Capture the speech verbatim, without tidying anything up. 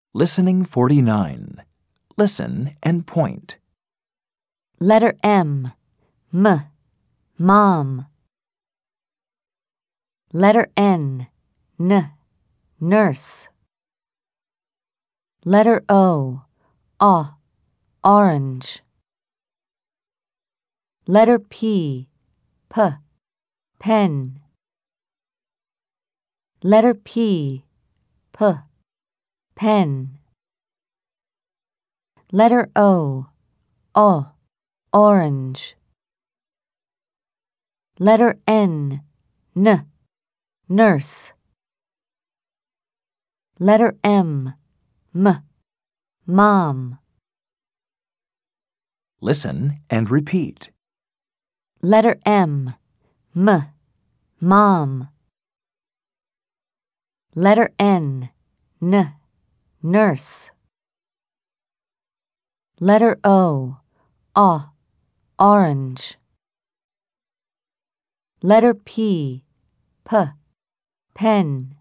Listening forty-nine. Listen and point. Letter M. M. Mom. Letter N. N. Nurse. Letter O. O. Orange. Letter P. P. Pen. Letter P. P. Pen. Letter O. O. Orange. Letter N. N. Nurse. Letter M. M. Mom. Listen and repeat. Letter M. M. Mom. Letter N. N. Nurse. Letter O. O. Orange. Letter P. P. Pen.